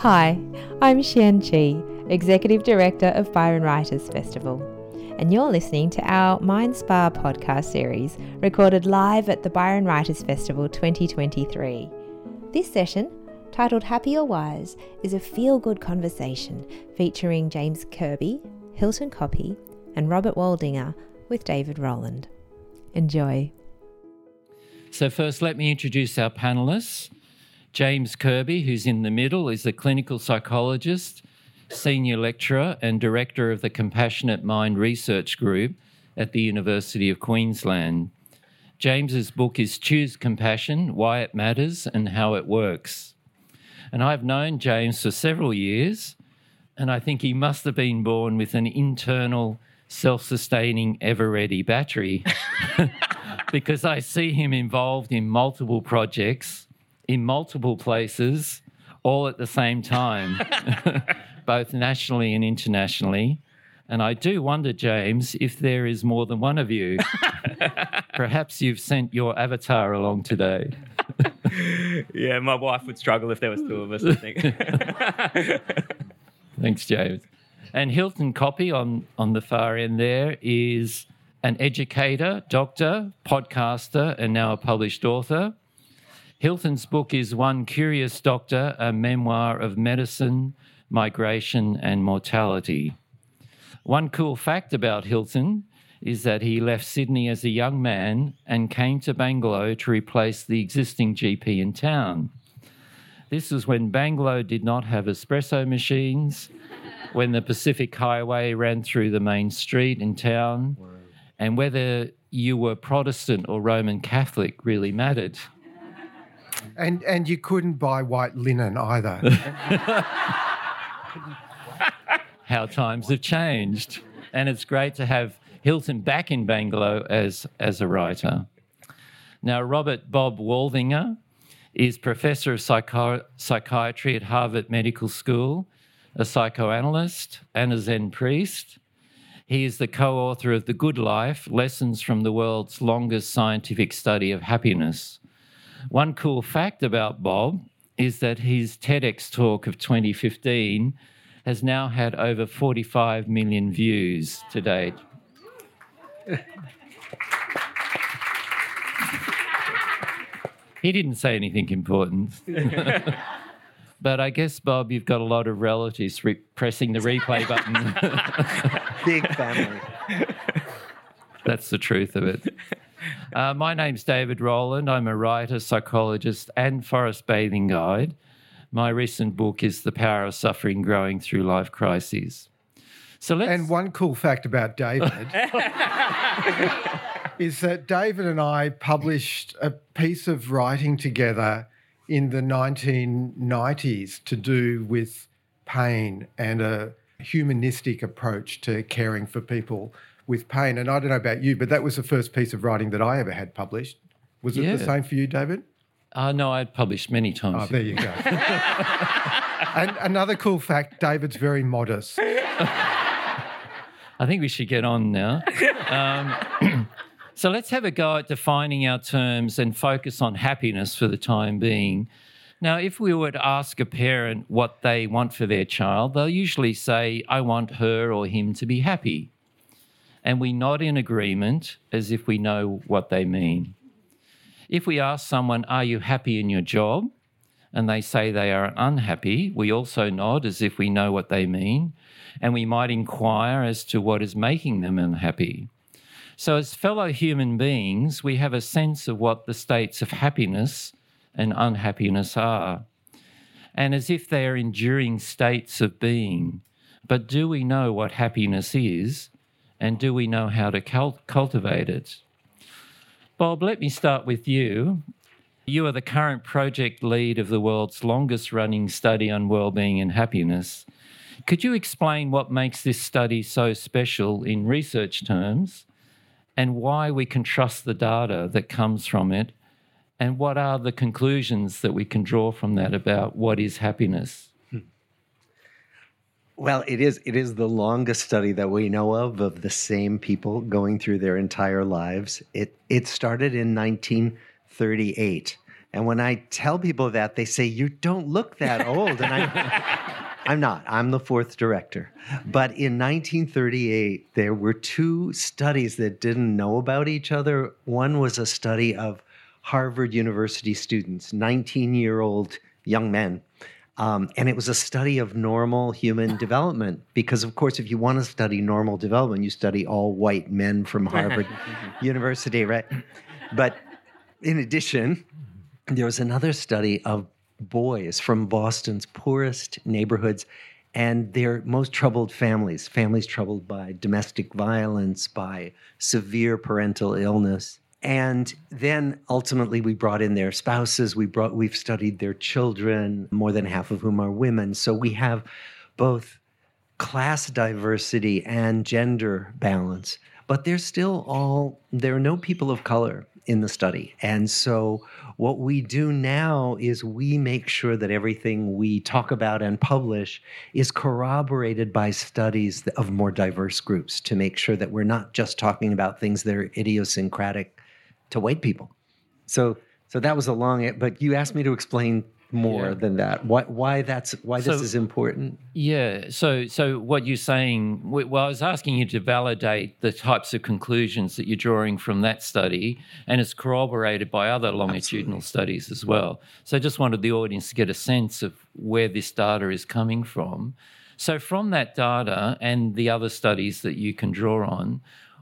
Hi, I'm Xian Chi, Executive Director of Byron Writers Festival, and you're listening to our Mind Spa podcast series recorded live at the Byron Writers Festival 2023. This session, titled Happy or Wise, is a feel-good conversation featuring James Kirby, Hilton Koppe, and Robert Waldinger with David Rowland. Enjoy. So first, let me introduce our panellists. James Kirby, who's in the middle, is a clinical psychologist, senior lecturer and director of the Compassionate Mind Research Group at the University of Queensland. James's book is Choose Compassion, Why It Matters and How It Works. And I've known James for several years, and I think he must have been born with an internal self-sustaining ever-ready battery because I see him involved in multiple projects in multiple places all at the same time, both nationally and internationally. And I do wonder, James, if there is more than one of you. Perhaps you've sent your avatar along today. Yeah, my wife would struggle if there was two of us, I think. Thanks, James. And Hilton Koppe on the far end there is an educator, doctor, podcaster, and now a published author. Hilton's book is One Curious Doctor, a memoir of medicine, migration, and mortality. One cool fact about Hilton is that he left Sydney as a young man and came to Bangalow to replace the existing GP in town. This was when Bangalow did not have espresso machines, when the Pacific Highway ran through the main street in town, and whether you were Protestant or Roman Catholic really mattered. And you couldn't buy white linen either. How times have changed. And it's great to have Hilton back in Bangalow as a writer. Now, Robert Bob Waldinger is Professor of Psychiatry at Harvard Medical School, a psychoanalyst and a Zen priest. He is the co-author of The Good Life, Lessons from the World's Longest Scientific Study of Happiness. One cool fact about Bob is that his TEDx talk of 2015 has now had over 45 million views to date. He didn't say anything important. But I guess, Bob, you've got a lot of relatives pressing the replay button. Big family. That's the truth of it. My name's David Rowland. I'm a writer, psychologist, and forest bathing guide. My recent book is The Power of Suffering Growing Through Life Crises. And one cool fact about David is that David and I published a piece of writing together in the 1990s to do with pain and a humanistic approach to caring for people with pain. And I don't know about you, but that was the first piece of writing that I ever had published. Was it the same for you, David? No, I'd published many times. Oh, there you go. And another cool fact, David's very modest. I think we should get on now. So let's have a go at defining our terms and focus on happiness for the time being. Now, if we were to ask a parent what they want for their child, they'll usually say, I want her or him to be happy. And we nod in agreement as if we know what they mean. If we ask someone, are you happy in your job? And they say they are unhappy, we also nod as if we know what they mean. And we might inquire as to what is making them unhappy. So as fellow human beings, we have a sense of what the states of happiness and unhappiness are. And as if they are enduring states of being. But do we know what happiness is? And do we know how to cultivate it? Bob, let me start with you. You are the current project lead of the world's longest running study on wellbeing and happiness. Could you explain what makes this study so special in research terms and why we can trust the data that comes from it, and what are the conclusions that we can draw from that about what is happiness? Well, it is the longest study that we know of the same people going through their entire lives. It started in 1938, And when I tell people that, they say, "You don't look that old." And I'm not. I'm the fourth director. But in 1938, there were two studies that didn't know about each other. One was a study of Harvard University students, 19-year-old young men. And it was a study of normal human development. Because, of course, if you want to study normal development, you study all white men from Harvard University, right? But in addition, there was another study of boys from Boston's poorest neighborhoods and their most troubled families troubled by domestic violence, by severe parental illness. And then ultimately we brought in their spouses. We've studied their children, more than half of whom are women. So we have both class diversity and gender balance. But there are no people of color in the study. And so what we do now is we make sure that everything we talk about and publish is corroborated by studies of more diverse groups to make sure that we're not just talking about things that are idiosyncratic to white people. So that was a long, but you asked me to explain more than that. Why this is important? Yeah. So what you're saying, well, I was asking you to validate the types of conclusions that you're drawing from that study, and it's corroborated by other longitudinal studies as well. So I just wanted the audience to get a sense of where this data is coming from. So from that data and the other studies that you can draw on,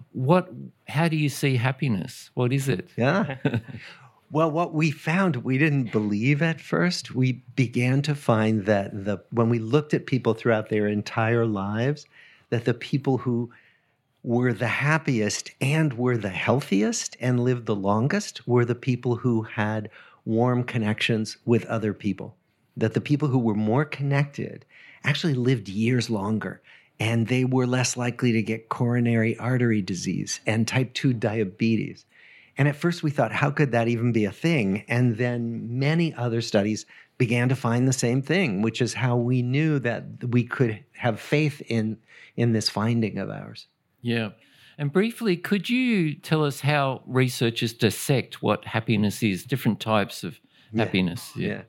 how do you see happiness? What is it? Yeah. Well, what we found, we didn't believe at first. We began to find that when we looked at people throughout their entire lives, that the people who were the happiest and were the healthiest and lived the longest were the people who had warm connections with other people. That the people who were more connected actually lived years longer, and they were less likely to get coronary artery disease and type 2 diabetes. And at first we thought, how could that even be a thing? And then many other studies began to find the same thing, which is how we knew that we could have faith in this finding of ours. Yeah. And briefly, could you tell us how researchers dissect what happiness is, different types of happiness? Yeah.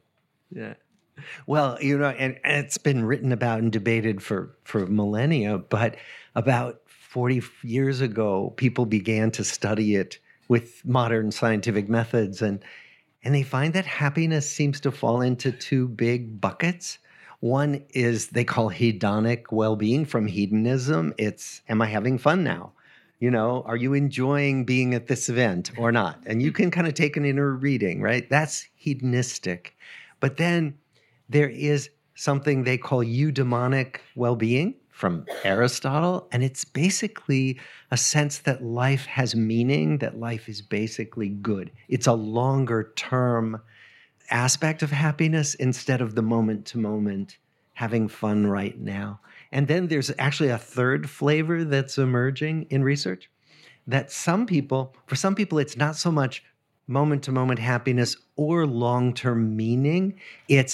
Well, and it's been written about and debated for millennia, but about 40 years ago, people began to study it with modern scientific methods, and they find that happiness seems to fall into two big buckets. One is they call hedonic well-being, from hedonism. It's, am I having fun now? Are you enjoying being at this event or not? And you can kind of take an inner reading, right? That's hedonistic. But then there is something they call eudaimonic well-being from Aristotle, and it's basically a sense that life has meaning, that life is basically good. It's a longer-term aspect of happiness instead of the moment-to-moment having fun right now. And then there's actually a third flavor that's emerging in research, that for some people, it's not so much moment-to-moment happiness or long-term meaning. It's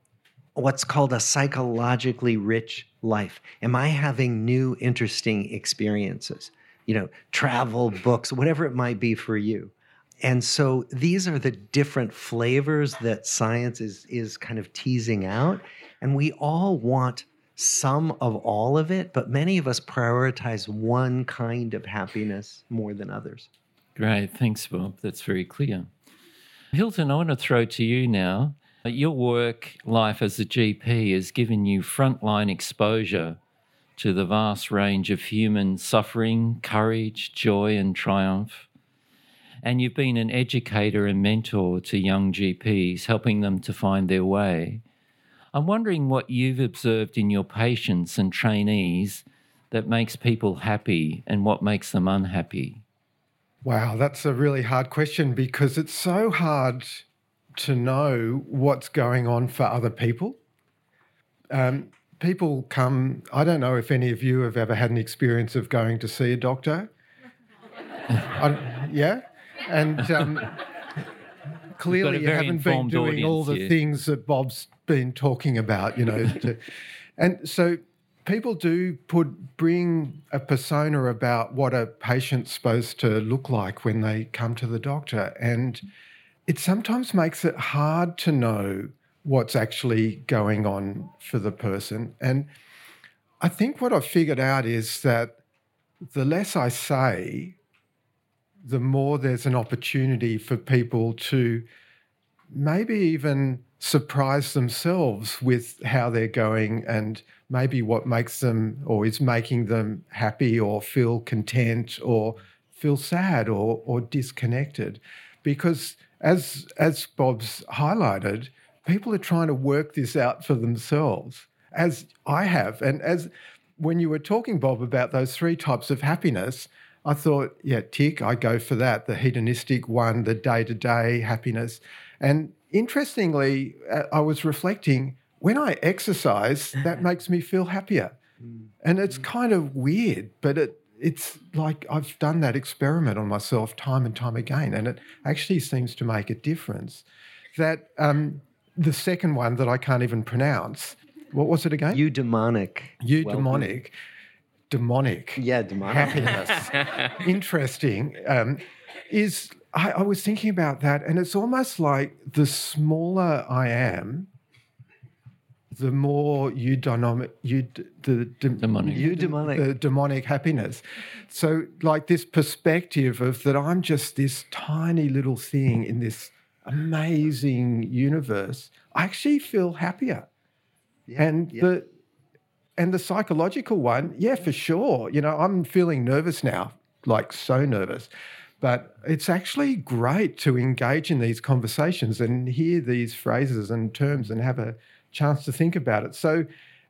what's called a psychologically rich life. Am I having new, interesting experiences? Travel, books, whatever it might be for you. And so these are the different flavors that science is kind of teasing out. And we all want some of all of it, but many of us prioritize one kind of happiness more than others. Great. Thanks, Bob. That's very clear. Hilton, I want to throw to you now. Your work life as a GP has given you frontline exposure to the vast range of human suffering, courage, joy, and triumph. And you've been an educator and mentor to young GPs, helping them to find their way. I'm wondering what you've observed in your patients and trainees that makes people happy and what makes them unhappy. Wow, that's a really hard question, because it's so hard to know what's going on for other people. People come, I don't know if any of you have ever had an experience of going to see a doctor. Yeah? And clearly you haven't been doing all the things that Bob's been talking about, and so people do bring a persona about what a patient's supposed to look like when they come to the doctor. And it sometimes makes it hard to know what's actually going on for the person. And I think what I've figured out is that the less I say, the more there's an opportunity for people to maybe even surprise themselves with how they're going and maybe what makes them or is making them happy or feel content or feel sad or disconnected. Because as Bob's highlighted, people are trying to work this out for themselves, as I have. And as when you were talking, Bob, about those 3 types of happiness, I thought, yeah, tick, I go for that, the hedonistic one, the day-to-day happiness. And interestingly, I was reflecting, when I exercise, that makes me feel happier. And it's kind of weird, but it's like I've done that experiment on myself time and time again, and it actually seems to make a difference. That the second one that I can't even pronounce, what was it again? Eudaimonic. Eudaimonic. Demonic. Yeah, demonic. Happiness. Interesting. Is I was thinking about that, and it's almost like the smaller I am, the more demonic happiness. So like this perspective of that I'm just this tiny little thing in this amazing universe, I actually feel happier. Yeah, and the psychological one, yeah, for sure. You know, I'm feeling nervous now, like so nervous. But it's actually great to engage in these conversations and hear these phrases and terms and have a chance to think about it. So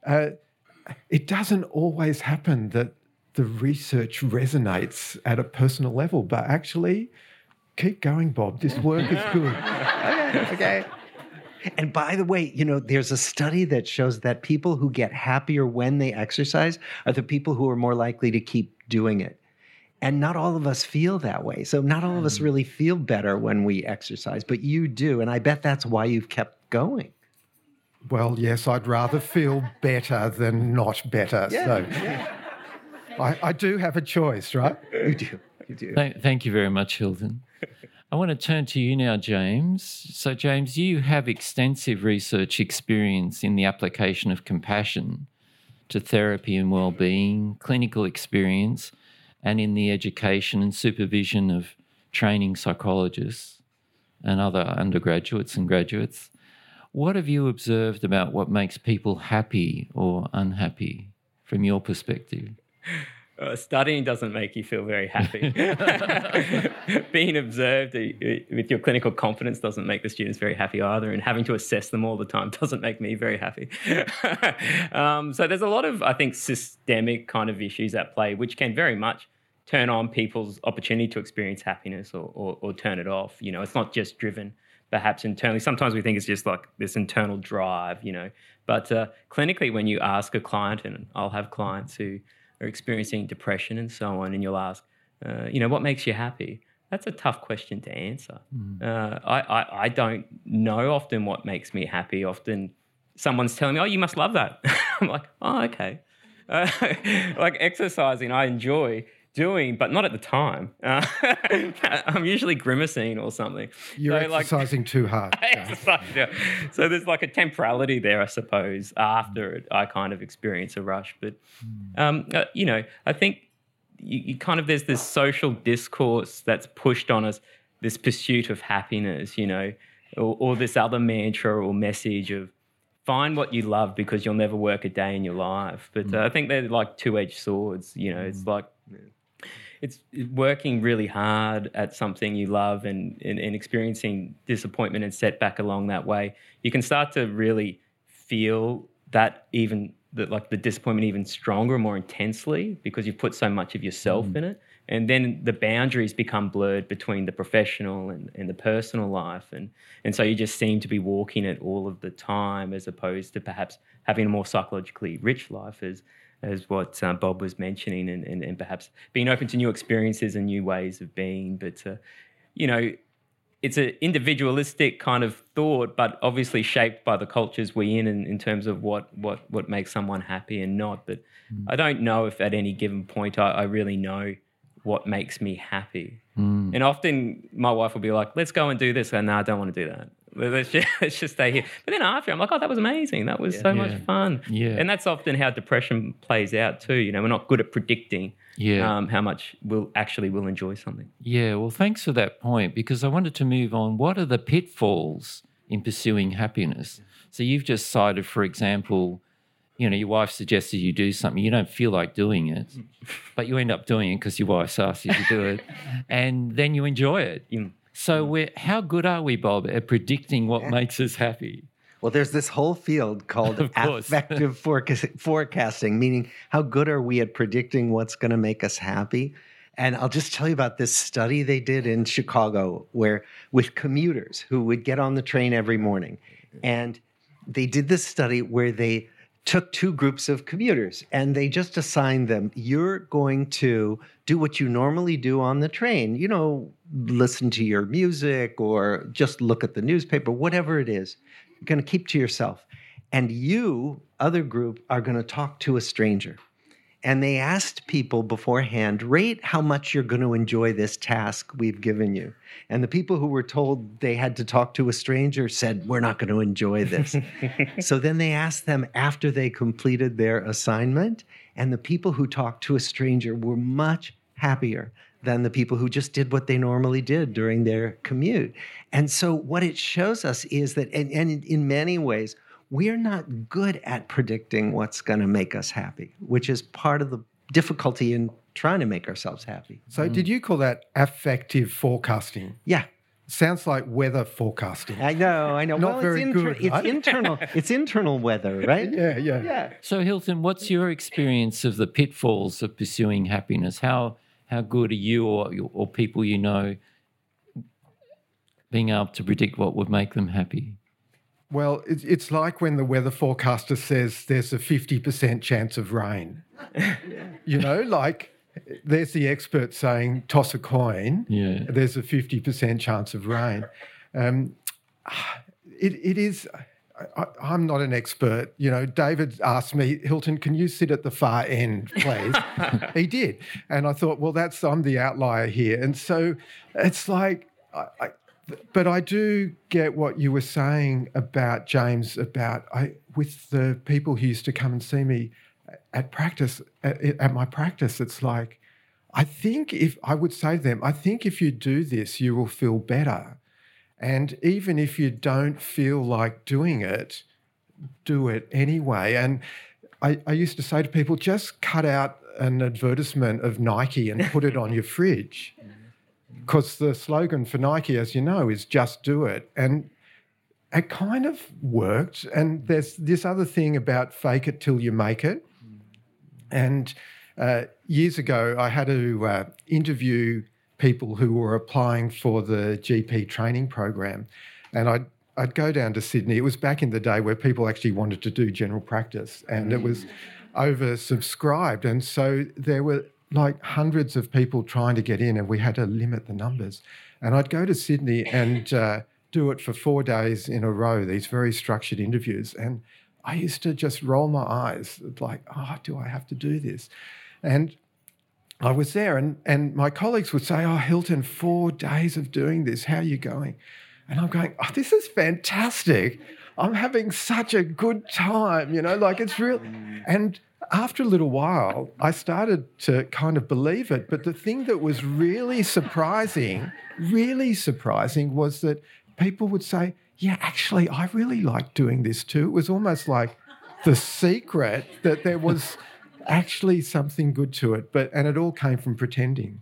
it doesn't always happen that the research resonates at a personal level, but actually, keep going, Bob. This work is good. Okay. And by the way, you know, there's a study that shows that people who get happier when they exercise are the people who are more likely to keep doing it. And not all of us feel that way. So not all of us really feel better when we exercise, but you do. And I bet that's why you've kept going. Well, yes, I'd rather feel better than not better. Yeah, so yeah. I do have a choice, right? You do. You do. Thank you very much, Hilton. I want to turn to you now, James. So, James, you have extensive research experience in the application of compassion to therapy and well-being, clinical experience, and in the education and supervision of training psychologists and other undergraduates and graduates. What have you observed about what makes people happy or unhappy from your perspective? Studying doesn't make you feel very happy. Being observed with your clinical competence doesn't make the students very happy either, and having to assess them all the time doesn't make me very happy. So there's a lot of, I think, systemic kind of issues at play, which can very much turn on people's opportunity to experience happiness or turn it off. You know, it's not just driven perhaps internally. Sometimes we think it's just like this internal drive, you know. But clinically, when you ask a client, and I'll have clients who are experiencing depression and so on, and you'll ask, you know, what makes you happy? That's a tough question to answer. I don't know often what makes me happy. Often someone's telling me, oh, you must love that. I'm like, oh, okay. Like exercising, I enjoy doing, but not at the time. I'm usually grimacing or something. You're exercising too hard. Yeah. So there's like a temporality there, I suppose. After it, I kind of experience a rush. But, you know, I think you kind of, there's this social discourse that's pushed on us, this pursuit of happiness, you know, or this other mantra or message of find what you love because you'll never work a day in your life. But I think they're like two-edged swords, you know. It's like it's working really hard at something you love and experiencing disappointment and setback along that way. You can start to really feel that the disappointment even stronger, more intensely, because you've put so much of yourself in it. And then the boundaries become blurred between the professional and the personal life. And so you just seem to be walking it all of the time, as opposed to perhaps having a more psychologically rich life, as what Bob was mentioning, and perhaps being open to new experiences and new ways of being. But, you know, it's an individualistic kind of thought, but obviously shaped by the cultures we're in terms of what makes someone happy and not. But I don't know if at any given point I really know what makes me happy. And often my wife will be like, let's go and do this. And no, I don't want to do that. Let's just stay here. But then after, I'm like, oh, that was amazing. That was so much fun. Yeah. And that's often how depression plays out too. You know, we're not good at predicting how much we'll enjoy something. Yeah, well, thanks for that point, because I wanted to move on. What are the pitfalls in pursuing happiness? So you've just cited, for example, you know, your wife suggested you do something, you don't feel like doing it, but you end up doing it because your wife's asked you to do it, and then you enjoy it. So how good are we, Bob, at predicting what makes us happy? Well, there's this whole field called affective forecasting, meaning how good are we at predicting what's going to make us happy? And I'll just tell you about this study they did in Chicago where with commuters who would get on the train every morning. And they did this study where they took two groups of commuters and they just assigned them, you're going to do what you normally do on the train, you know, listen to your music or just look at the newspaper, whatever it is, you're going to keep to yourself. And you, other group, are going to talk to a stranger. And they asked people beforehand, rate how much you're going to enjoy this task we've given you. And the people who were told they had to talk to a stranger said, we're not going to enjoy this. So then they asked them after they completed their assignment, and the people who talked to a stranger were much happier than the people who just did what they normally did during their commute. And so what it shows us is that, and in many ways, we're not good at predicting what's going to make us happy, which is part of the difficulty in trying to make ourselves happy. So did you call that affective forecasting? Yeah. Sounds like weather forecasting. I know. Not very good, It's right? internal. It's internal weather, right? Yeah. So Hilton, what's your experience of the pitfalls of pursuing happiness? How good are you or people you know being able to predict what would make them happy? Well, it's like when the weather forecaster says there's a 50% chance of rain. You know, like there's the expert saying toss a coin. Yeah. There's a 50% chance of rain. It is. I'm not an expert. You know, David asked me, Hilton, can you sit at the far end, please? He did, and I thought, well, I'm the outlier here, and so it's like. But I do get what you were saying about, James, with the people who used to come and see me at my practice, it's like, I would say to them, I think if you do this, you will feel better. And even if you don't feel like doing it, do it anyway. And I used to say to people, just cut out an advertisement of Nike and put it on your fridge. Because the slogan for Nike, as you know, is just do it. And it kind of worked. And there's this other thing about fake it till you make it. And years ago, I had to interview people who were applying for the GP training program. And I'd go down to Sydney. It was back in the day where people actually wanted to do general practice. And it was oversubscribed. And so there were like hundreds of people trying to get in, and we had to limit the numbers. And I'd go to Sydney and do it for 4 days in a row, these very structured interviews. And I used to just roll my eyes like, do I have to do this? And I was there and my colleagues would say, Hilton, 4 days of doing this, how are you going? And I'm going, this is fantastic. I'm having such a good time, you know, like it's real. And after a little while, I started to kind of believe it. But the thing that was really surprising was that people would say, yeah, actually, I really like doing this too. It was almost like the secret that there was actually something good to it. And it all came from pretending.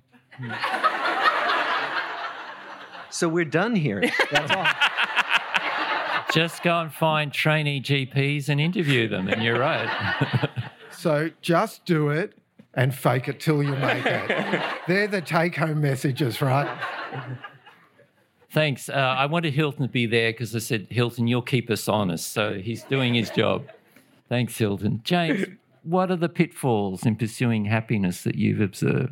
So we're done here. That's all. Just go and find trainee GPs and interview them, and you're right. So just do it and fake it till you make it. They're the take-home messages, right? Thanks. I wanted Hilton to be there because I said, Hilton, you'll keep us honest. So he's doing his job. Thanks, Hilton. James, what are the pitfalls in pursuing happiness that you've observed?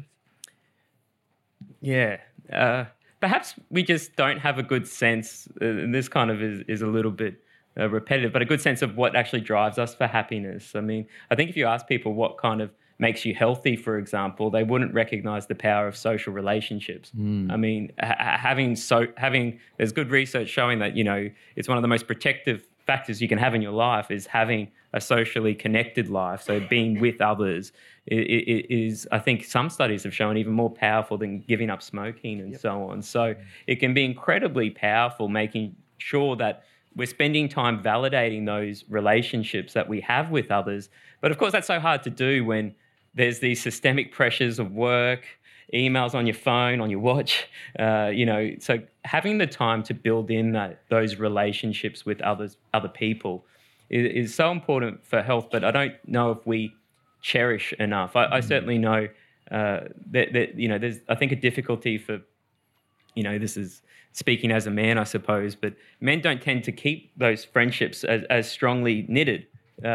Yeah. Perhaps we just don't have a good sense, and this kind of is a little bit repetitive, but a good sense of what actually drives us for happiness. I mean, I think if you ask people what kind of makes you healthy, for example, they wouldn't recognize the power of social relationships. I mean, there's good research showing that, it's one of the most protective factors you can have in your life is having a socially connected life. So being with others is, I think some studies have shown, even more powerful than giving up smoking and so on. So it can be incredibly powerful, making sure that we're spending time validating those relationships that we have with others. But of course, that's so hard to do when there's these systemic pressures of work, emails on your phone, on your watch, so having the time to build in those relationships with other people is so important for health, but I don't know if we cherish enough. I certainly know that there's, I think, a difficulty for, this is speaking as a man, I suppose, but men don't tend to keep those friendships as strongly knitted,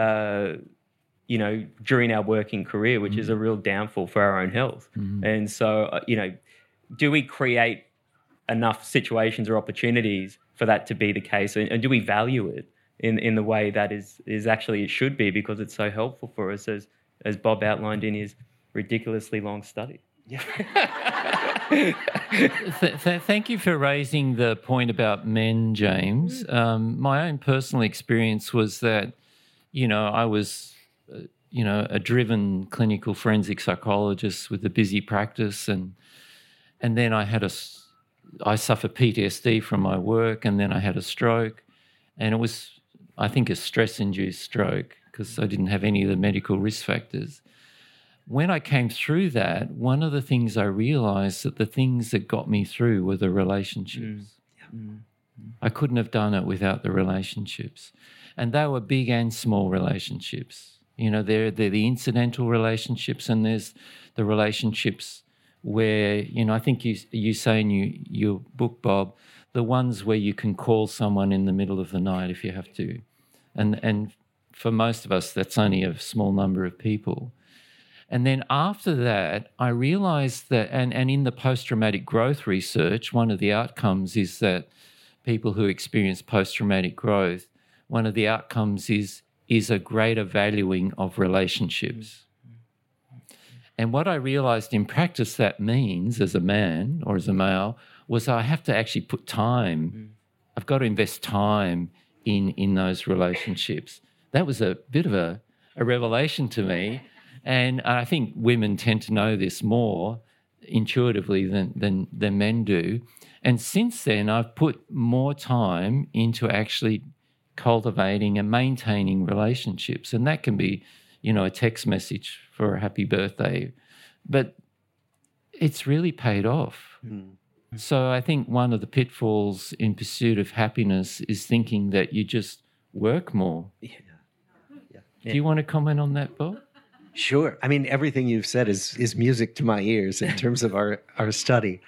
during our working career, which is a real downfall for our own health. And so, do we create enough situations or opportunities for that to be the case? And do we value it in the way that is actually it should be, because it's so helpful for us, as Bob outlined in his ridiculously long study? Yeah. Thank you for raising the point about men, James. My own personal experience was that, I was, a driven clinical forensic psychologist with a busy practice, and then I suffered PTSD from my work, and then I had a stroke, and it was, I think, a stress-induced stroke because I didn't have any of the medical risk factors. When I came through that, one of the things I realised that the things that got me through were the relationships. I couldn't have done it without the relationships. And they were big and small relationships. They're the incidental relationships, and there's the relationships where, I think you say in your book, Bob, the ones where you can call someone in the middle of the night if you have to. And for most of us, that's only a small number of people. And then after that, I realised that, and in the post-traumatic growth research, one of the outcomes is that people who experience post-traumatic growth, one of the outcomes is a greater valuing of relationships. And what I realised in practice that means as a man or as a male was I have to actually put time. I've got to invest time in those relationships. That was a bit of a revelation to me. And I think women tend to know this more intuitively than men do. And since then, I've put more time into actually cultivating and maintaining relationships. And that can be, a text message for a happy birthday. But it's really paid off. So I think one of the pitfalls in pursuit of happiness is thinking that you just work more. Yeah. Do you want to comment on that, Bob? Sure. I mean, everything you've said is music to my ears in terms of our study.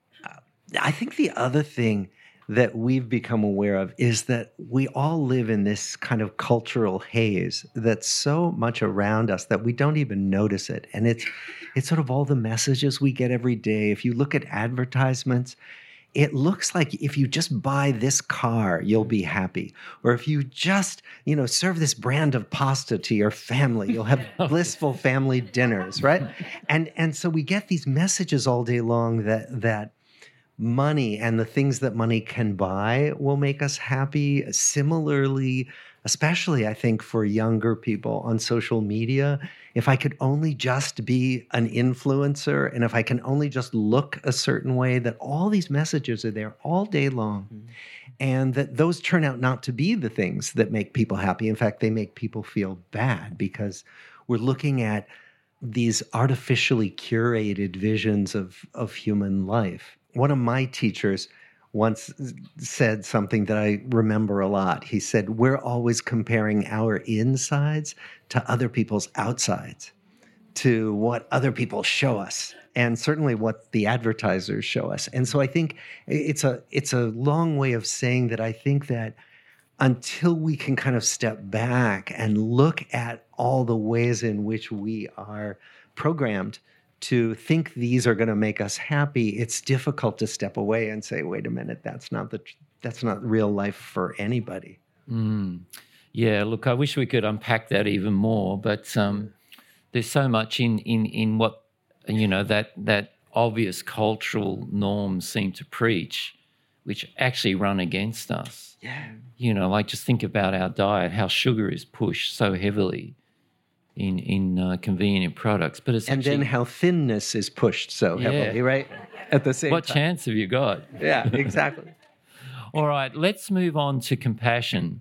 I think the other thing that we've become aware of is that we all live in this kind of cultural haze that's so much around us that we don't even notice it. And it's sort of all the messages we get every day. If you look at advertisements, it looks like if you just buy this car, you'll be happy. Or if you just, serve this brand of pasta to your family, you'll have blissful family dinners, right? And so we get these messages all day long that money and the things that money can buy will make us happy. Similarly, especially I think for younger people on social media, if I could only just be an influencer and if I can only just look a certain way, that all these messages are there all day long. And that those turn out not to be the things that make people happy. In fact, they make people feel bad because we're looking at these artificially curated visions of human life. One of my teachers once said something that I remember a lot. He said, we're always comparing our insides to other people's outsides, to what other people show us, and certainly what the advertisers show us. And so I think it's a long way of saying that I think that until we can kind of step back and look at all the ways in which we are programmed to think these are going to make us happy, it's difficult to step away and say, wait a minute, that's not real life for anybody. Yeah, look, I wish we could unpack that even more, but there's so much in what, that obvious cultural norms seem to preach, which actually run against us. Yeah. Like just think about our diet, how sugar is pushed so heavily in convenient products. But it's And then how thinness is pushed so heavily, right? At the same what time. chance have you got? Yeah, exactly. All right, let's move on to compassion.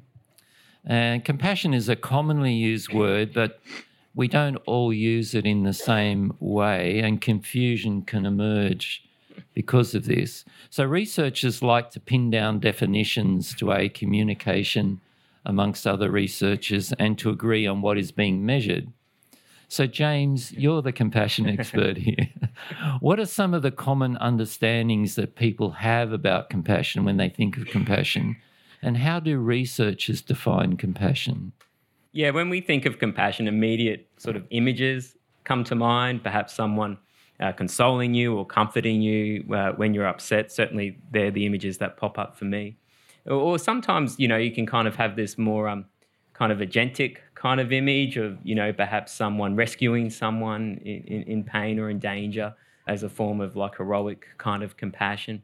And compassion is a commonly used word, but we don't all use it in the same way, and confusion can emerge because of this. So researchers like to pin down definitions to aid communication amongst other researchers and to agree on what is being measured. So, James, you're the compassion expert here. What are some of the common understandings that people have about compassion when they think of compassion? And how do researchers define compassion? Yeah, when we think of compassion, immediate sort of images come to mind, perhaps someone consoling you or comforting you when you're upset. Certainly, they're the images that pop up for me. Or sometimes, you can kind of have this more kind of agentic kind of image of, perhaps someone rescuing someone in pain or in danger as a form of like heroic kind of compassion.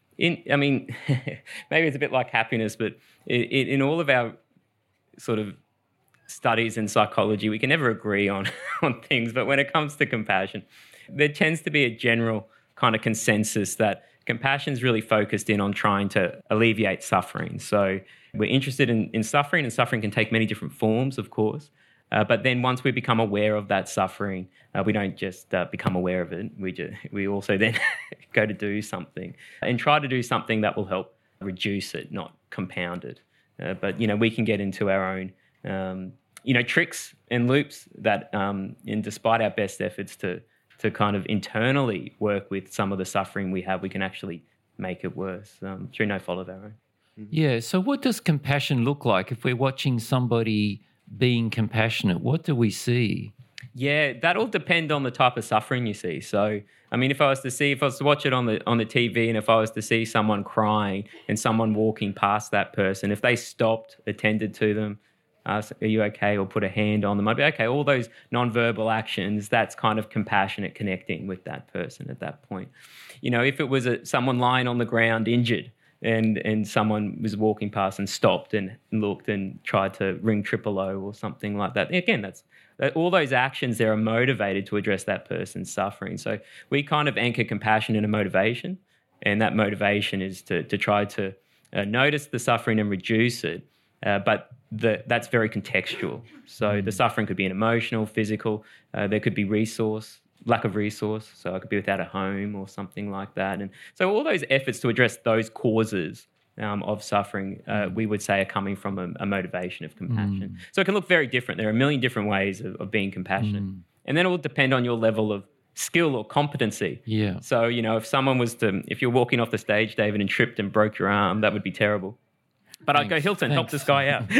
Maybe it's a bit like happiness, but in all of our sort of studies in psychology, we can never agree on things. But when it comes to compassion, there tends to be a general kind of consensus that compassion is really focused in on trying to alleviate suffering. So we're interested in suffering, and suffering can take many different forms, of course. But then once we become aware of that suffering, we don't just become aware of it. We also then go to do something and try to do something that will help reduce it, not compound it. But we can get into our own tricks and loops that, and despite our best efforts to kind of internally work with some of the suffering we have, we can actually make it worse through no fault of our own. Yeah, so what does compassion look like if we're watching somebody being compassionate? What do we see? Yeah, that'll depend on the type of suffering you see. So, if I was to watch it on the TV, and if I was to see someone crying and someone walking past that person, if they stopped, attended to them, asked, "Are you okay?" or put a hand on them, I'd be okay. All those non-verbal actions, that's kind of compassionate connecting with that person at that point. If it was someone lying on the ground injured, and someone was walking past and stopped and looked and tried to ring 000 or something like that. Again, all those actions there are motivated to address that person's suffering. So we kind of anchor compassion in a motivation, and that motivation is to try to notice the suffering and reduce it. But that's very contextual. So the suffering could be an emotional, physical. There could be lack of resource. So I could be without a home or something like that. And so all those efforts to address those causes of suffering, we would say, are coming from a motivation of compassion. So it can look very different. There are a million different ways of being compassionate. And then it will depend on your level of skill or competency. Yeah. So, if you're walking off the stage, David, and tripped and broke your arm, that would be terrible. But I'd go, Hilton, help this guy out.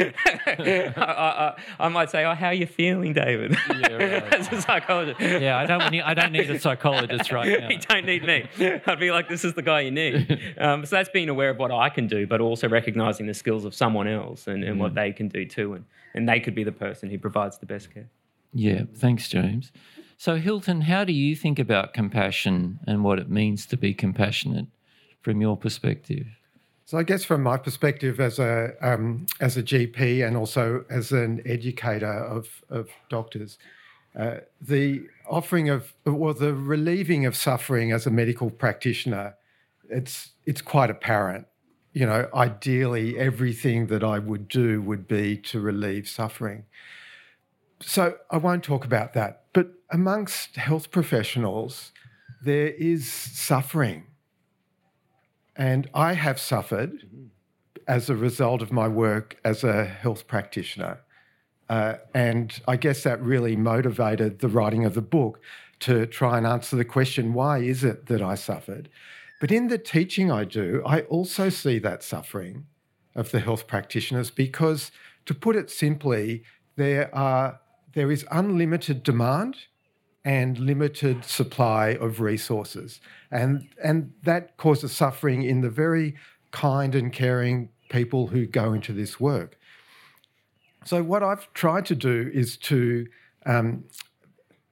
I might say, "Oh, how are you feeling, David?" Yeah, right. As a psychologist. Yeah, I don't need a psychologist right now. You don't need me. I'd be like, "This is the guy you need." So that's being aware of what I can do, but also recognizing the skills of someone else and what they can do too. And they could be the person who provides the best care. Yeah, thanks, James. So, Hilton, how do you think about compassion and what it means to be compassionate from your perspective? So I guess from my perspective as a GP and also as an educator of doctors, the relieving of suffering as a medical practitioner, it's quite apparent. Ideally everything that I would do would be to relieve suffering. So I won't talk about that. But amongst health professionals, there is suffering. And I have suffered as a result of my work as a health practitioner. And I guess that really motivated the writing of the book to try and answer the question, why is it that I suffered? But in the teaching I do, I also see that suffering of the health practitioners because, to put it simply, there is unlimited demand and limited supply of resources. And that causes suffering in the very kind and caring people who go into this work. So what I've tried to do is to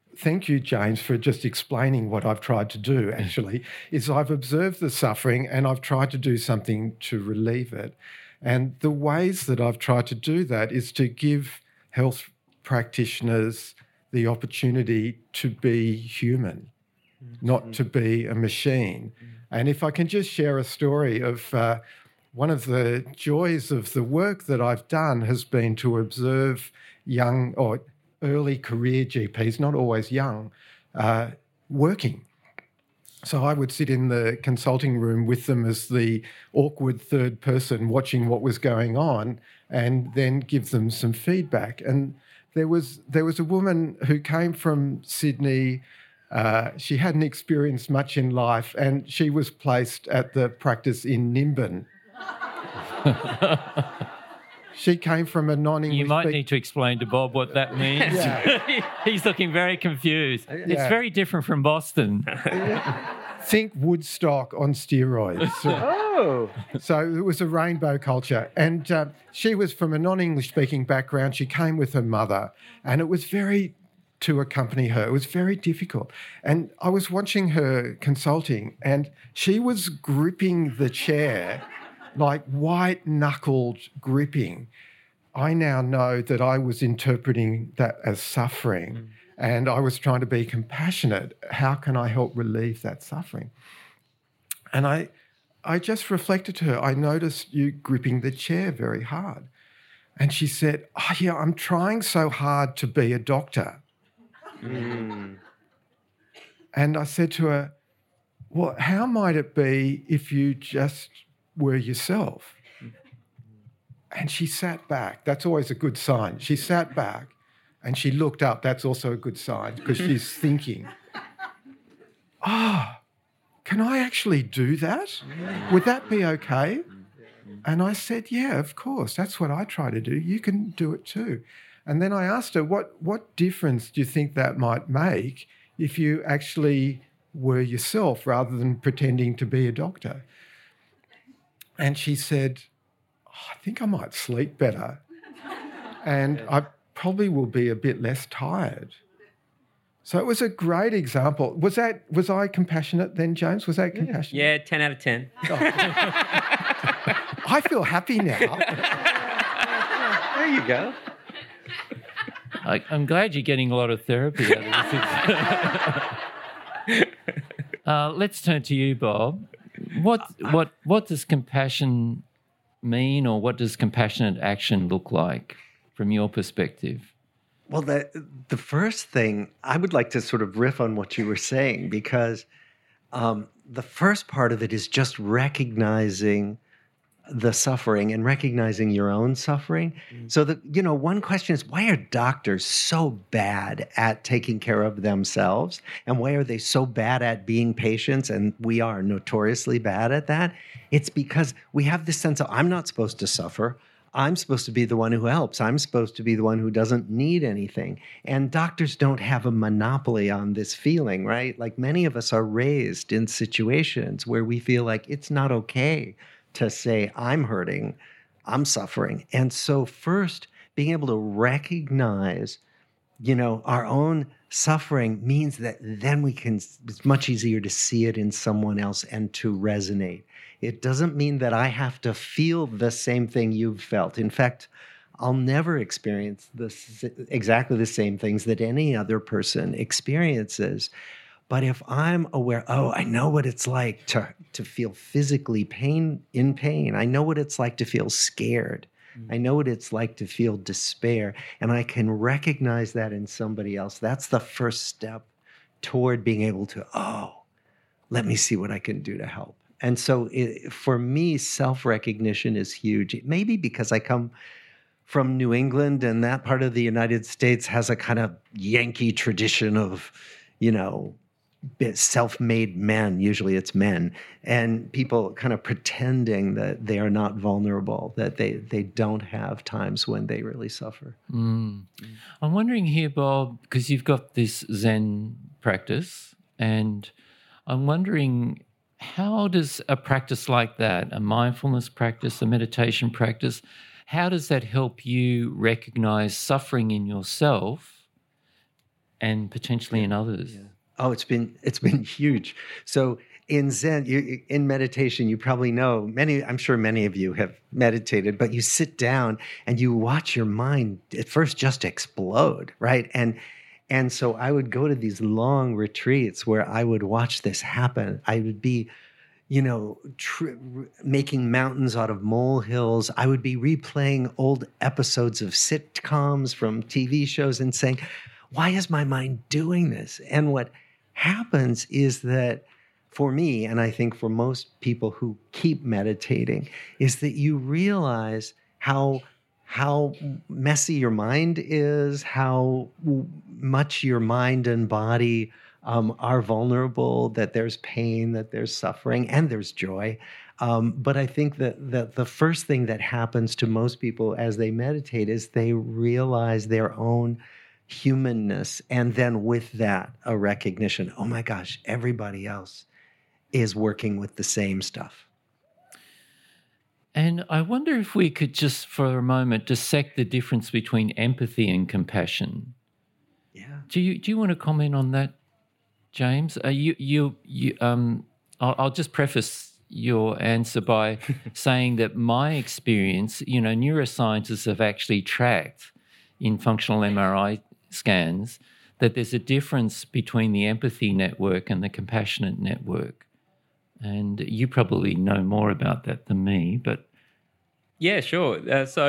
thank you, James, for just explaining what I've tried to do, actually, is I've observed the suffering and I've tried to do something to relieve it. And the ways that I've tried to do that is to give health practitioners the opportunity to be human, not to be a machine. And if I can just share a story of one of the joys of the work that I've done has been to observe young or early career GPs, not always young, working. So I would sit in the consulting room with them as the awkward third person watching what was going on and then give them some feedback. And there was a woman who came from Sydney. She hadn't experienced much in life and she was placed at the practice in Nimbin. She came from a non-English... You might need to explain to Bob what that means. Yeah. He's looking very confused. It's very different from Boston. Think Woodstock on steroids. Oh. So it was a rainbow culture. And she was from a non-English speaking background. She came with her mother and it was to accompany her. It was very difficult. And I was watching her consulting and she was gripping the chair like white-knuckled gripping. I now know that I was interpreting that as suffering and I was trying to be compassionate. How can I help relieve that suffering? And I just reflected to her, I noticed you gripping the chair very hard. And she said, oh, yeah, I'm trying so hard to be a doctor. And I said to her, well, how might it be if you just were yourself? And she sat back. That's always a good sign. She sat back and she looked up. That's also a good sign because she's thinking, can I actually do that? Would that be okay? And I said, yeah, of course. That's what I try to do. You can do it too. And then I asked her, what difference do you think that might make if you actually were yourself rather than pretending to be a doctor? And she said, I think I might sleep better and I probably will be a bit less tired. So it was a great example. Was I compassionate then, James? Was that compassionate? Yeah, 10 out of 10. Oh. I feel happy now. There you go. I'm glad you're getting a lot of therapy out of this. Let's turn to you, Bob. What does compassion mean, or what does compassionate action look like from your perspective? Well, the first thing, I would like to sort of riff on what you were saying, because the first part of it is just recognizing the suffering and recognizing your own suffering. So one question is, why are doctors so bad at taking care of themselves? And why are they so bad at being patients? And we are notoriously bad at that. It's because we have this sense of, I'm not supposed to suffer. I'm supposed to be the one who helps. I'm supposed to be the one who doesn't need anything. And doctors don't have a monopoly on this feeling, right? Like many of us are raised in situations where we feel like it's not okay to say, I'm hurting, I'm suffering. And so first, being able to recognize, our own suffering means that then it's much easier to see it in someone else and to resonate. It doesn't mean that I have to feel the same thing you've felt. In fact, I'll never experience exactly the same things that any other person experiences. But if I'm aware, I know what it's like to feel physically in pain. I know what it's like to feel scared. I know what it's like to feel despair. And I can recognize that in somebody else. That's the first step toward being able to, let me see what I can do to help. And so for me, self-recognition is huge. It may be because I come from New England and that part of the United States has a kind of Yankee tradition of, self-made men, usually it's men, and people kind of pretending that they are not vulnerable, that they don't have times when they really suffer. I'm wondering here, Bob, because you've got this Zen practice, and I'm wondering, how does a practice like that, a mindfulness practice, a meditation practice, how does that help you recognize suffering in yourself and potentially in others? Yeah. Oh, it's been huge. So in Zen, in meditation, you probably know I'm sure many of you have meditated, but you sit down and you watch your mind at first just explode, right? And so I would go to these long retreats where I would watch this happen. I would be, making mountains out of molehills. I would be replaying old episodes of sitcoms from TV shows and saying, why is my mind doing this? And what happens is that for me, and I think for most people who keep meditating, is that you realize how messy your mind is, how much your mind and body are vulnerable, that there's pain, that there's suffering, and there's joy. But I think that the first thing that happens to most people as they meditate is they realize their own humanness, and then with that, a recognition, oh my gosh, everybody else is working with the same stuff. And I wonder if we could just for a moment dissect the difference between empathy and compassion. Yeah. Do you want to comment on that, James? I'll just preface your answer by saying that my experience, neuroscientists have actually tracked in functional MRI scans that there's a difference between the empathy network and the compassionate network. And you probably know more about that than me, but... Yeah, sure.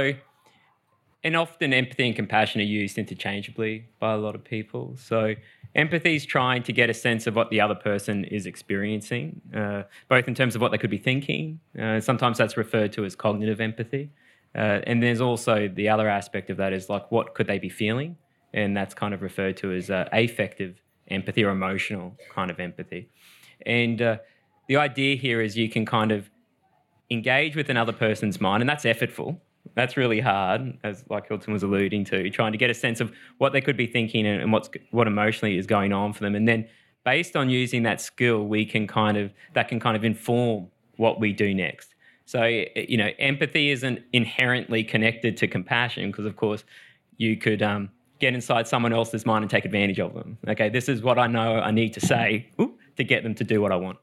And often empathy and compassion are used interchangeably by a lot of people. So empathy is trying to get a sense of what the other person is experiencing, both in terms of what they could be thinking. Sometimes that's referred to as cognitive empathy. And there's also the other aspect of that is like, what could they be feeling? And that's kind of referred to as affective empathy or emotional kind of empathy. And the idea here is you can kind of engage with another person's mind, and that's effortful. That's really hard, as like Hilton was alluding to, trying to get a sense of what they could be thinking and what emotionally is going on for them. And then based on using that skill, that can kind of inform what we do next. So, empathy isn't inherently connected to compassion because, of course, you could get inside someone else's mind and take advantage of them. Okay, this is what I know I need to say to get them to do what I want.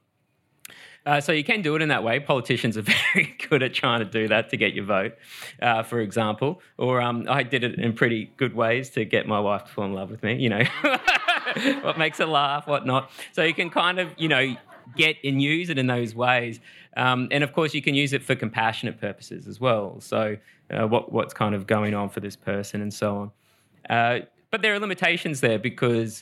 So you can do it in that way. Politicians are very good at trying to do that to get your vote, for example. Or I did it in pretty good ways to get my wife to fall in love with me, what makes her laugh, what not. So you can kind of, get and use it in those ways. And, of course, you can use it for compassionate purposes as well. So what's kind of going on for this person and so on. But there are limitations there because...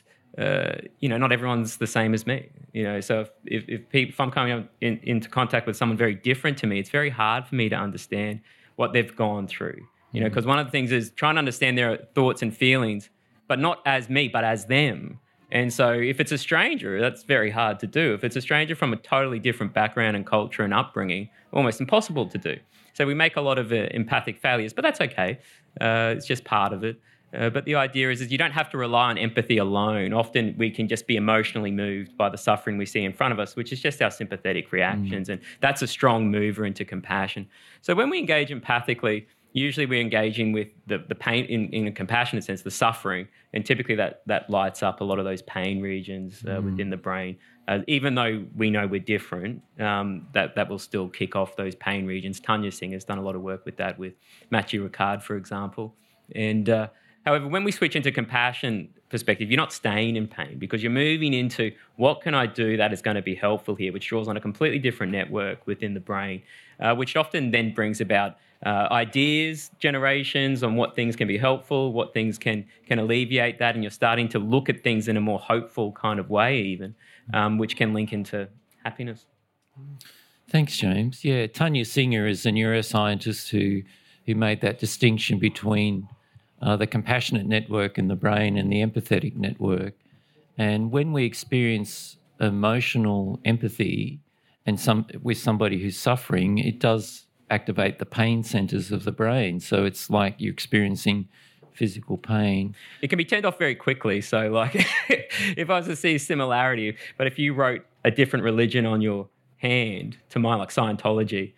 not everyone's the same as me. So if I'm coming into contact with someone very different to me, it's very hard for me to understand what they've gone through. Because one of the things is trying to understand their thoughts and feelings, but not as me, but as them. And so if it's a stranger, that's very hard to do. If it's a stranger from a totally different background and culture and upbringing, almost impossible to do. So we make a lot of empathic failures, but that's okay. It's just part of it. But the idea is you don't have to rely on empathy alone. Often we can just be emotionally moved by the suffering we see in front of us, which is just our sympathetic reactions. And that's a strong mover into compassion. So when we engage empathically, usually we're engaging with the pain in a compassionate sense, the suffering. And typically that lights up a lot of those pain regions within the brain. Even though we know we're different, that will still kick off those pain regions. Tanya Singh has done a lot of work with that with Matthew Ricard, for example. And... however, when we switch into compassion perspective, you're not staying in pain because you're moving into what can I do that is going to be helpful here, which draws on a completely different network within the brain, which often then brings about ideas, generations on what things can be helpful, what things can alleviate that, and you're starting to look at things in a more hopeful kind of way even, which can link into happiness. Thanks, James. Yeah, Tanya Singer is a neuroscientist who made that distinction between the compassionate network in the brain and the empathetic network. And when we experience emotional empathy with somebody who's suffering, it does activate the pain centers of the brain. So it's like you're experiencing physical pain. It can be turned off very quickly. So like if I was to see a similarity, but if you wrote a different religion on your hand to mine, like Scientology,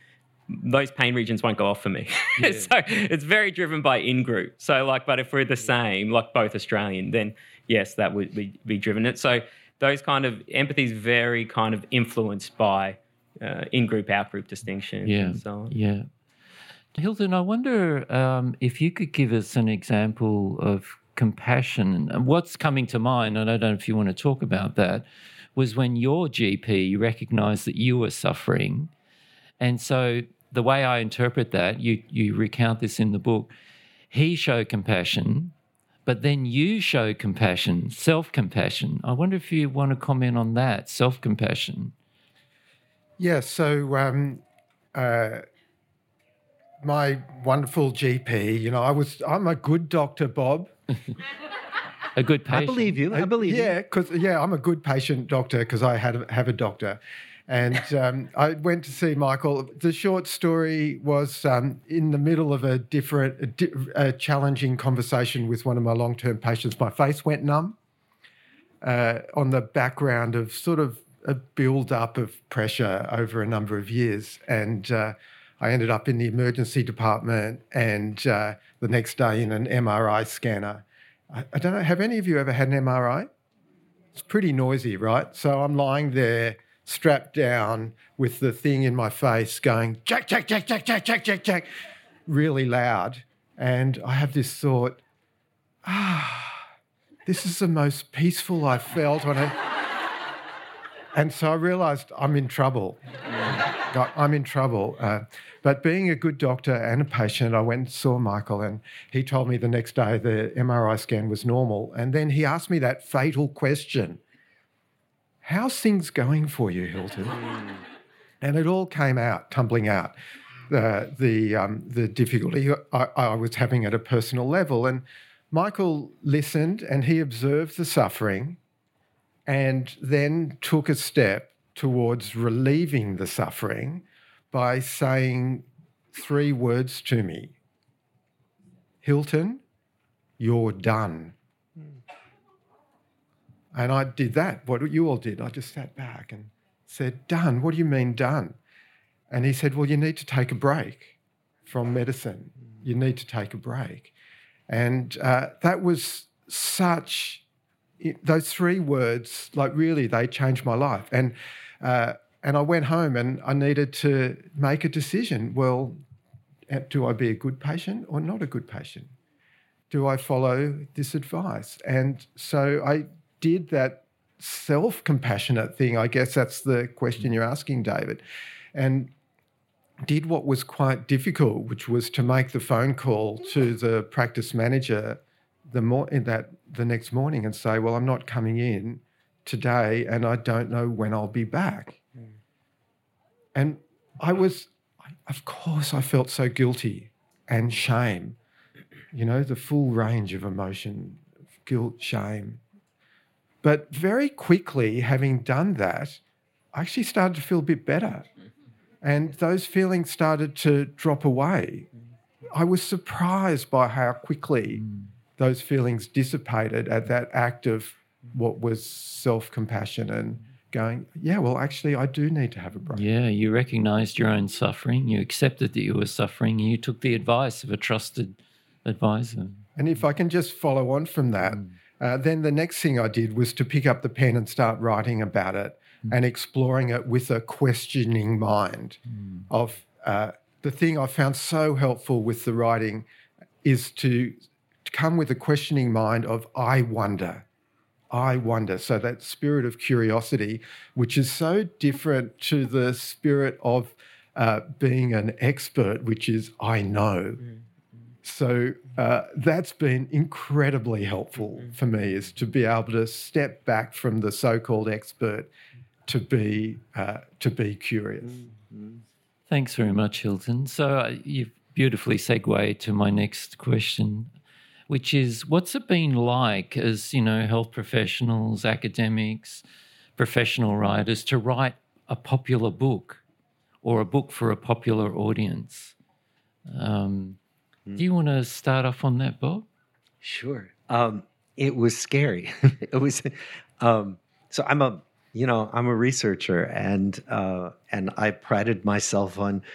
those pain regions won't go off for me. Yeah. So it's very driven by in-group. So like, but if we're the same, like both Australian, then yes, that would be driven it. So those kind of empathy is very kind of influenced by in-group, out-group distinctions and so on. Yeah. Hilton, I wonder if you could give us an example of compassion. And what's coming to mind, and I don't know if you want to talk about that, was when your GP recognised that you were suffering. And so the way I interpret that, you recount this in the book, he showed compassion, but then you show compassion, self-compassion. I wonder if you want to comment on that, self-compassion. Yeah, so my wonderful GP, you know, I'm a good doctor, Bob. A good patient. I believe you. I believe you. Yeah, because I'm a good patient doctor because I have a doctor. And I went to see Michael. The short story was in the middle of a challenging conversation with one of my long-term patients. My face went numb on the background of sort of a build-up of pressure over a number of years. And I ended up in the emergency department and the next day in an MRI scanner. I don't know, have any of you ever had an MRI? It's pretty noisy, right? So I'm lying there strapped down with the thing in my face going, jack, jack, jack, jack, jack, jack, jack, jack, really loud. And I have this thought, this is the most peaceful I've felt on it. And so I realised I'm in trouble. I'm in trouble. But being a good doctor and a patient, I went and saw Michael and he told me the next day the MRI scan was normal. And then he asked me that fatal question, how's things going for you, Hilton? And it all came out, tumbling out, the difficulty I was having at a personal level. And Michael listened and he observed the suffering and then took a step towards relieving the suffering by saying 3 words to me. Hilton, you're done. And I did that, what you all did. I just sat back and said, done? What do you mean done? And he said, well, you need to take a break from medicine. You need to take a break. And that was those 3 words, like really, they changed my life. And I went home and I needed to make a decision. Well, do I be a good patient or not a good patient? Do I follow this advice? And so I did that self-compassionate thing. I guess that's the question you're asking, David. And did what was quite difficult, which was to make the phone call to the practice manager the next morning and say, well, I'm not coming in today and I don't know when I'll be back. And of course, I felt so guilty and shame, you know, the full range of emotion, guilt, shame. But very quickly, having done that, I actually started to feel a bit better. And those feelings started to drop away. I was surprised by how quickly those feelings dissipated at that act of what was self-compassion and going, yeah, well, actually, I do need to have a break. Yeah, you recognised your own suffering, you accepted that you were suffering, and you took the advice of a trusted advisor. And if I can just follow on from that, then the next thing I did was to pick up the pen and start writing about it and exploring it with a questioning mind of the thing I found so helpful with the writing is to come with a questioning mind of I wonder. So that spirit of curiosity, which is so different to the spirit of being an expert, which is I know. So that's been incredibly helpful for me, is to be able to step back from the so-called expert to be curious. Thanks very much, Hilton. So you've beautifully segued to my next question, which is, what's it been like as, you know, health professionals, academics, professional writers to write a popular book or a book for a popular audience? Do you want to start off on that, Bob? Sure. It was scary. It was. So I'm a researcher, and I prided myself on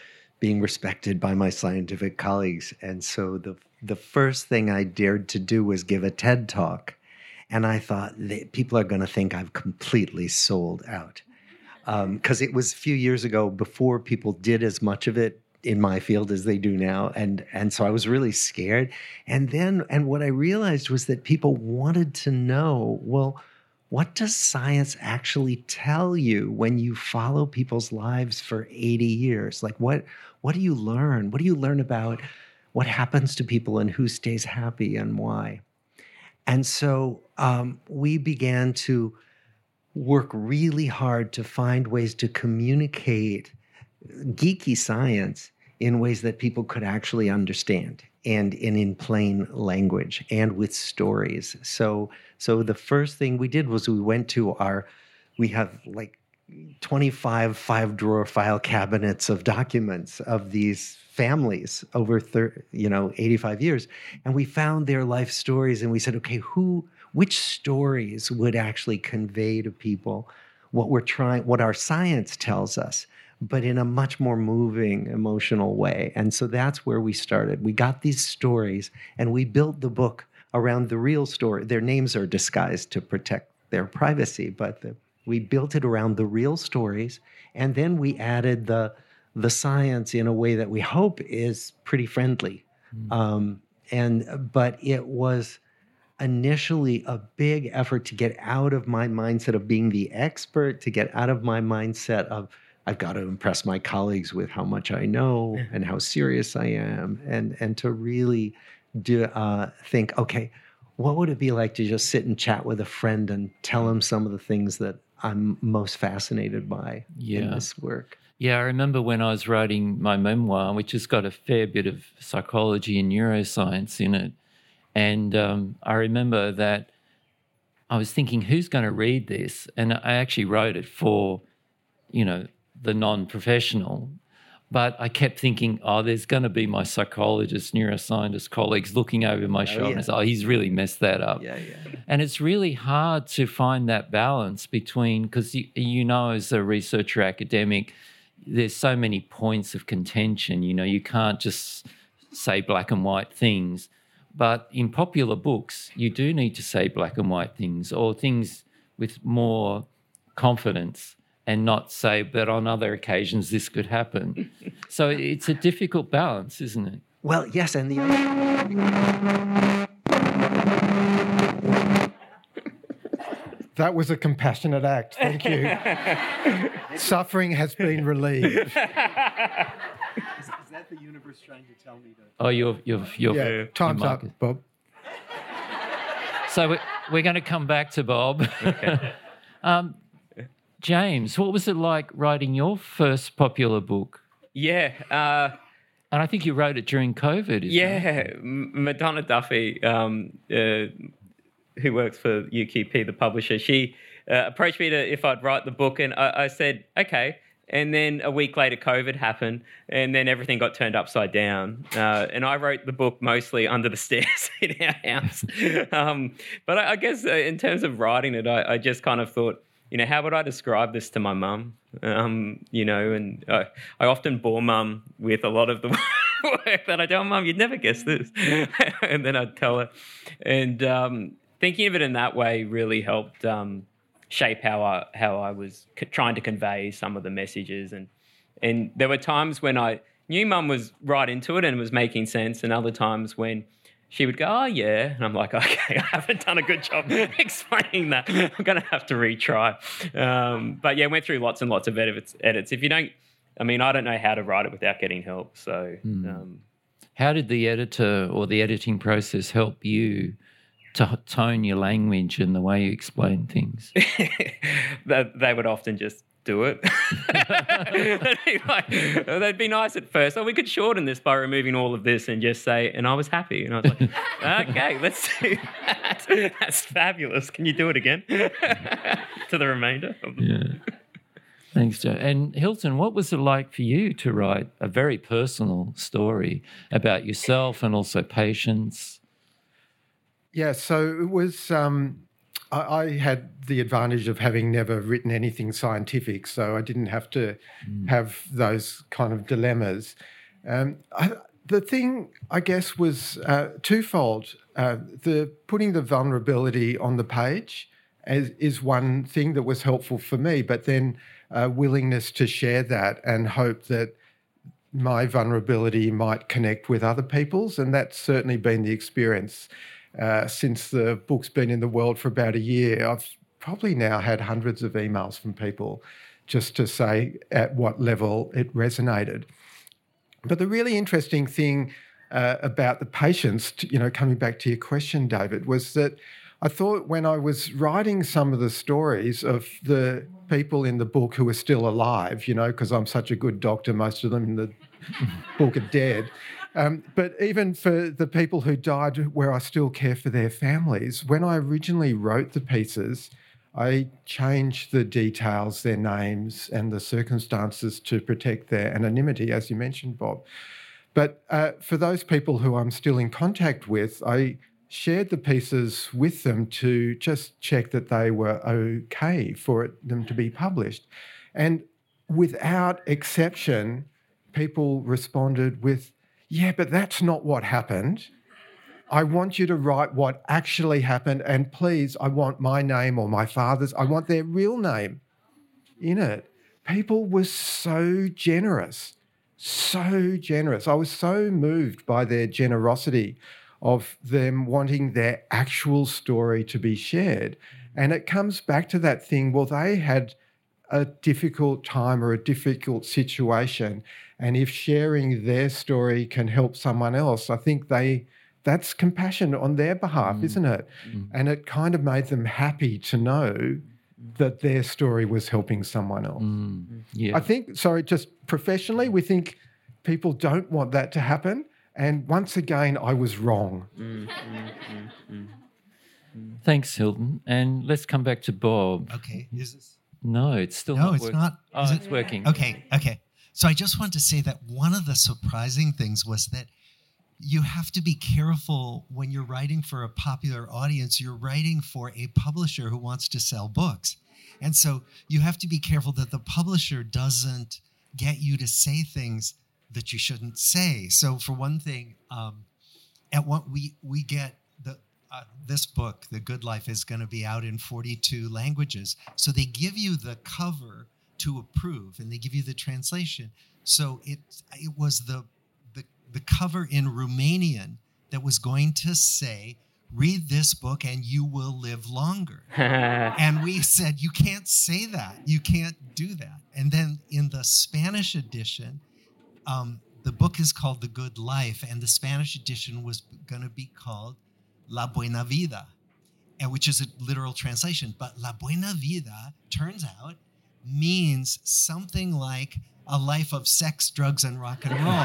being respected by my scientific colleagues. And so the first thing I dared to do was give a TED Talk. And I thought that people are going to think I've completely sold out. Because it was a few years ago before people did as much of it in my field as they do now. And so I was really scared. And what I realized was that people wanted to know, well, what does science actually tell you when you follow people's lives for 80 years? Like, what do you learn? What do you learn about what happens to people and who stays happy and why? And so we began to work really hard to find ways to communicate geeky science in ways that people could actually understand and in plain language and with stories. So the first thing we did was we have like 25 5-drawer file cabinets of documents of these families over 85 years. And we found their life stories and we said, okay, which stories would actually convey to people what our science tells us, but in a much more moving, emotional way. And so that's where we started. We got these stories and we built the book around the real story. Their names are disguised to protect their privacy, but we built it around the real stories. And then we added the science in a way that we hope is pretty friendly. But it was initially a big effort to get out of my mindset of being the expert, to get out of my mindset of I've got to impress my colleagues with how much I know and how serious I am, and to really think, okay, what would it be like to just sit and chat with a friend and tell him some of the things that I'm most fascinated by in this work? Yeah, I remember when I was writing my memoir, which has got a fair bit of psychology and neuroscience in it. And I remember that I was thinking, who's going to read this? And I actually wrote it for, the non-professional. But I kept thinking, there's going to be my psychologist, neuroscientist colleagues looking over my shoulder and say, he's really messed that up. Yeah. And it's really hard to find that balance between, because as a researcher academic, there's so many points of contention. You can't just say black and white things. But in popular books, you do need to say black and white things or things with more confidence and not say, but on other occasions this could happen. So it's a difficult balance, isn't it? Well, yes, and That was a compassionate act. Thank you. Suffering has been relieved. Is that the universe trying to tell me to? Oh, you're time's up, Bob. So we're going to come back to Bob. Okay. James, what was it like writing your first popular book? Yeah. And I think you wrote it during COVID. Madonna Duffy, who works for UQP, the publisher, she approached me if I'd write the book, and I said, okay. And then a week later, COVID happened, and then everything got turned upside down. And I wrote the book mostly under the stairs in our house. But I guess in terms of writing it, I just kind of thought, how would I describe this to my mum? And I often bore mum with a lot of the work that I do. Mum, you'd never guess this. And then I'd tell her. And thinking of it in that way really helped shape how I was trying to convey some of the messages. And there were times when I knew mum was right into it and it was making sense, and other times when she would go, oh, yeah. And I'm like, okay, I haven't done a good job explaining that. I'm going to have to retry. But yeah, went through lots and lots of edits. If you don't, I don't know how to write it without getting help. So, how did the editor or the editing process help you to tone your language and the way you explain things? They would often just do it. They'd be nice at first. We could shorten this by removing all of this and just say, and I was happy. And I was like, okay, let's do that. That's fabulous. Can you do it again? To the remainder. Yeah. Thanks, Joe. And Hilton, what was it like for you to write a very personal story about yourself and also patients? Yeah, so it was I had the advantage of having never written anything scientific, so I didn't have to have those kind of dilemmas. The thing, I guess, was twofold. The putting the vulnerability on the page is one thing that was helpful for me, but then willingness to share that and hope that my vulnerability might connect with other people's, and that's certainly been the experience since the book's been in the world for about a year. I've probably now had hundreds of emails from people just to say at what level it resonated. But the really interesting thing about the patients, coming back to your question, David, was that I thought when I was writing some of the stories of the people in the book who are still alive, because I'm such a good doctor, most of them in the book are dead. But even for the people who died where I still care for their families, when I originally wrote the pieces, I changed the details, their names and the circumstances to protect their anonymity, as you mentioned, Bob. But for those people who I'm still in contact with, I shared the pieces with them to just check that they were okay for them to be published. And without exception, people responded with, yeah, but that's not what happened. I want you to write what actually happened, and please, I want my name or my father's, I want their real name in it. People were so generous, so generous. I was so moved by their generosity of them wanting their actual story to be shared. And it comes back to that thing, well, they had a difficult time or a difficult situation, and if sharing their story can help someone else, I think that's compassion on their behalf, isn't it? And it kind of made them happy to know that their story was helping someone else. Yeah. I think, just professionally, we think people don't want that to happen. And once again, I was wrong. Thanks, Hilton. And let's come back to Bob. Okay, is this? No, it's still not working. No, it's not. Oh, it's working. Okay. So I just want to say that one of the surprising things was that you have to be careful when you're writing for a popular audience. You're writing for a publisher who wants to sell books. And so you have to be careful that the publisher doesn't get you to say things that you shouldn't say. So for one thing, at what we get this book, The Good Life, is going to be out in 42 languages. So they give you the cover to approve, and they give you the translation. So it was the cover in Romanian that was going to say, read this book and you will live longer. And we said, you can't say that. You can't do that. And then in the Spanish edition, the book is called The Good Life, and the Spanish edition was going to be called La Buena Vida, which is a literal translation. But La Buena Vida, turns out, means something like a life of sex, drugs, and rock and roll.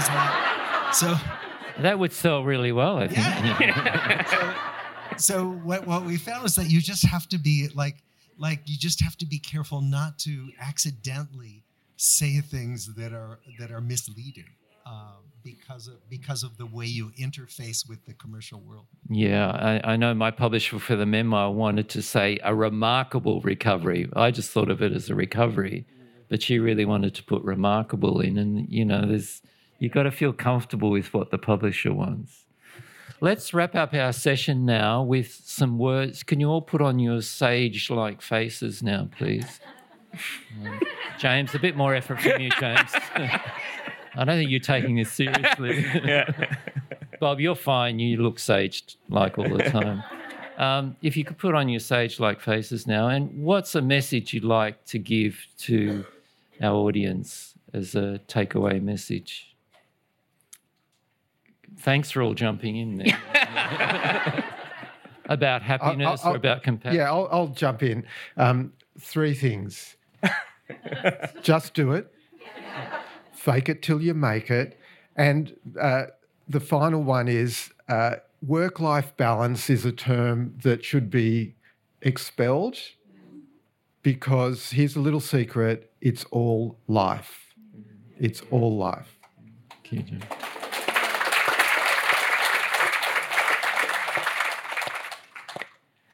So that would sell really well, I think. Yeah. So what we found was that you just have to be you just have to be careful not to accidentally say things that are misleading because of the way you interface with the commercial world. Yeah, I know my publisher for the memoir wanted to say a remarkable recovery. I just thought of it as a recovery, but she really wanted to put remarkable in. And, you've got to feel comfortable with what the publisher wants. Let's wrap up our session now with some words. Can you all put on your sage-like faces now, please? James, a bit more effort from you, James. I don't think you're taking this seriously. Bob, you're fine. You look sage-like all the time. If you could put on your sage-like faces now, and what's a message you'd like to give to our audience as a takeaway message? Thanks for all jumping in there. About happiness or about compassion? Yeah, I'll jump in. 3 things. Just do it. Fake it till you make it. And the final one is work-life balance is a term that should be expelled, because here's a little secret, it's all life. It's all life. Thank you, Jim.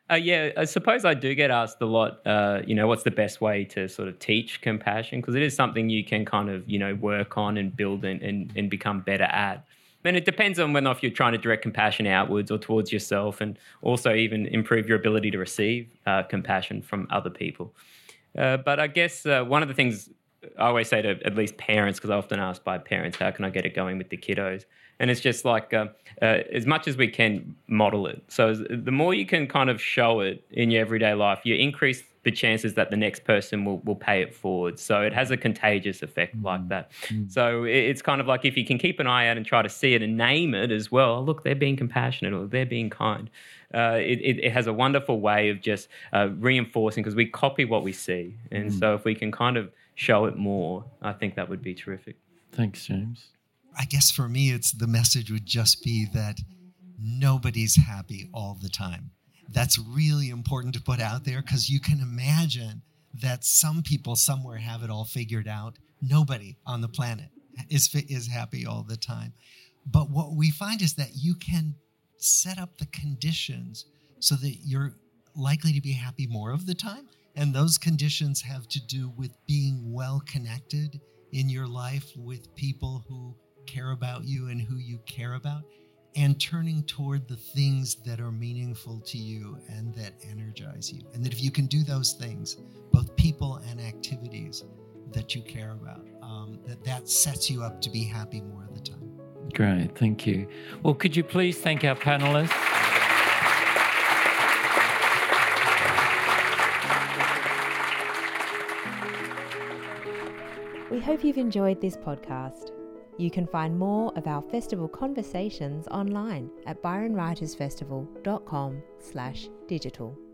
Yeah, I suppose I do get asked a lot, what's the best way to sort of teach compassion? Because it is something you can kind of, work on and build and become better at. And it depends on whether or not if you're trying to direct compassion outwards or towards yourself, and also even improve your ability to receive compassion from other people. But I guess one of the things I always say to at least parents, because I often ask by parents, how can I get it going with the kiddos? And it's just like as much as we can model it. So the more you can kind of show it in your everyday life, you increase the chances that the next person will pay it forward. So it has a contagious effect like that. So it's kind of like if you can keep an eye out and try to see it and name it as well, oh, look, they're being compassionate or they're being kind. It has a wonderful way of just reinforcing, because we copy what we see. And so if we can kind of show it more, I think that would be terrific. Thanks, James. I guess for me, the message would just be that nobody's happy all the time. That's really important to put out there, because you can imagine that some people somewhere have it all figured out. Nobody on the planet is happy all the time. But what we find is that you can set up the conditions so that you're likely to be happy more of the time. And those conditions have to do with being well connected in your life with people who care about you and who you care about, and turning toward the things that are meaningful to you and that energize you. And that if you can do those things, both people and activities that you care about, that sets you up to be happy more of the time. Great, thank you. Well, could you please thank our panelists? We hope you've enjoyed this podcast. You can find more of our festival conversations online at byronwritersfestival.com/digital.